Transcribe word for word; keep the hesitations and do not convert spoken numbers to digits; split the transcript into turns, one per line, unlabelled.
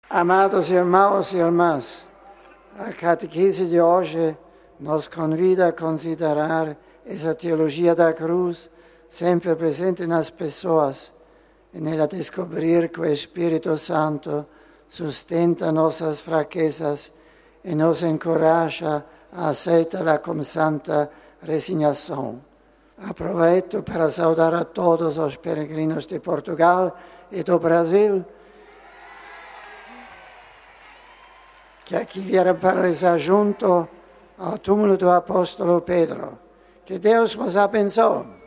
Amados irmãos e irmãs, a catequese de hoje nos convida a considerar essa teologia da cruz sempre presente nas pessoas e nela descobrir que o Espírito Santo sustenta nossas fraquezas e nos encoraja a aceitá-la com santa resignação. Aproveito para saudar a todos os peregrinos de Portugal e do Brasil que aqui vieram para rezar junto ao túmulo do apóstolo Pedro. Que Deus nos abençoe.